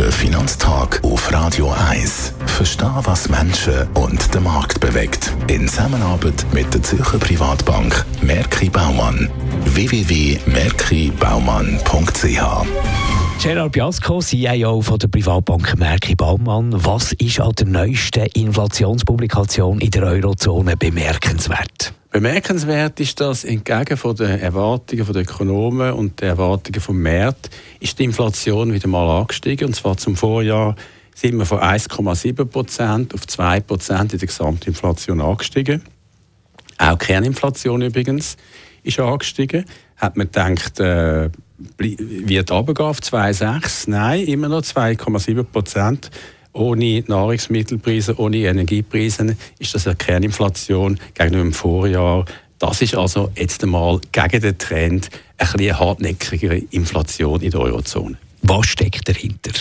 Der Finanztag auf Radio 1. Verstehen, was Menschen und den Markt bewegt. In Zusammenarbeit mit der Zürcher Privatbank Merki Baumann. www.merkibaumann.ch. Gerard Biasco, CIO von der Privatbank Merki Baumann. Was ist an der neuesten Inflationspublikation in der Eurozone bemerkenswert? Bemerkenswert ist, dass entgegen von den Erwartungen der Ökonomen und den Erwartungen vom Markt ist die Inflation wieder mal angestiegen. Und zwar zum Vorjahr sind wir von 1,7% auf 2% in der Gesamtinflation angestiegen. Auch die Kerninflation übrigens ist angestiegen. Hat man gedacht, wird runtergehen auf 2,6? Nein, immer noch 2,7%. Ohne Nahrungsmittelpreise, ohne Energiepreise ist das eine Kerninflation gegenüber dem Vorjahr. Das ist also jetzt einmal gegen den Trend eine hartnäckigere Inflation in der Eurozone. Was steckt dahinter?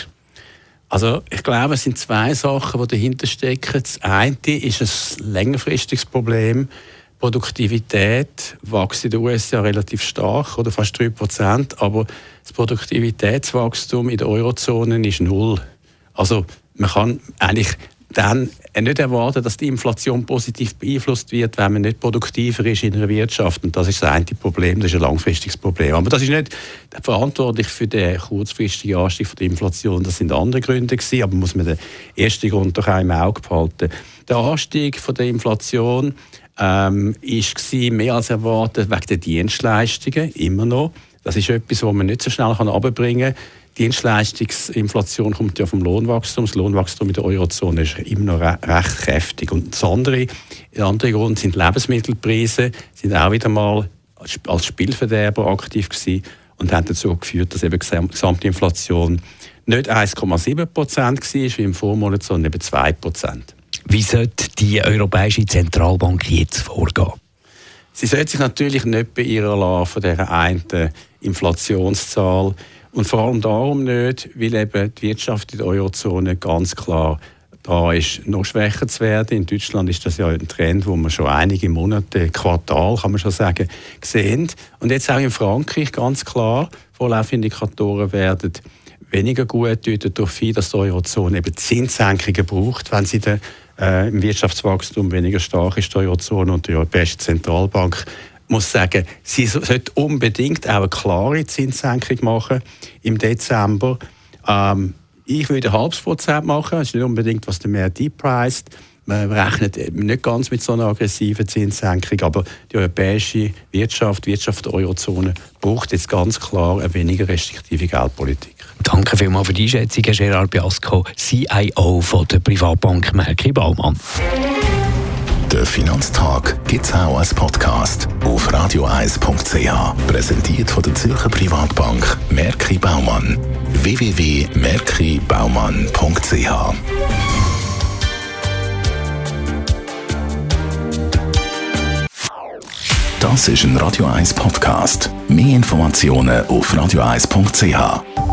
Also ich glaube, es sind zwei Sachen, die dahinter stecken. Das eine ist ein längerfristiges Problem. Produktivität wächst in den USA relativ stark, oder fast 3%, aber das Produktivitätswachstum in der Eurozone ist 0. Also man kann eigentlich dann nicht erwarten, dass die Inflation positiv beeinflusst wird, wenn man nicht produktiver ist in einer Wirtschaft. Und das ist das eine Problem, das ist ein langfristiges Problem. Aber das ist nicht verantwortlich für den kurzfristigen Anstieg der Inflation. Das sind andere Gründe gewesen, aber muss man den ersten Grund doch auch im Auge behalten. Der Anstieg der Inflation war mehr als erwartet wegen der Dienstleistungen, immer noch. Das ist etwas, was man nicht so schnell runterbringen kann. Die Dienstleistungsinflation kommt ja vom Lohnwachstum. Das Lohnwachstum in der Eurozone ist immer noch recht kräftig. Und der andere Grund sind Lebensmittelpreise, sind auch wieder mal als Spielverderber aktiv gewesen und haben dazu geführt, dass eben die Gesamtinflation nicht 1,7% war wie im Vormonat, sondern eben 2%. Wie sollte die Europäische Zentralbank jetzt vorgehen? Sie sollte sich natürlich nicht beirren lassen von dieser einen Inflationszahl. Und vor allem darum nicht, weil eben die Wirtschaft in der Eurozone ganz klar da ist, noch schwächer zu werden. In Deutschland ist das ja ein Trend, wo wir schon einige Monate, Quartal, kann man schon sagen, sehen. Und jetzt auch in Frankreich ganz klar, Vorlaufindikatoren werden weniger gut, deuten darauf hin, dass die Eurozone eben Zinssenkungen braucht, wenn sie im Wirtschaftswachstum weniger stark ist, die Eurozone und die Europäische Zentralbank muss sagen, sie sollte unbedingt auch eine klare Zinssenkung machen im Dezember. Ich würde 0,5% machen, das ist nicht unbedingt, was der Markt einpreist. Man rechnet eben nicht ganz mit so einer aggressiven Zinssenkung, aber die europäische Wirtschaft der Eurozone braucht jetzt ganz klar eine weniger restriktive Geldpolitik. Danke vielmals für die Einschätzung, Gerard Biasco, CIO von der Privatbank Merki Baumann. Der Finanztag gibt es auch als Podcast auf radio1.ch. Präsentiert von der Zürcher Privatbank Merki Baumann. www.merkibaumann.ch. Das ist ein Radio 1 Podcast. Mehr Informationen auf radio1.ch.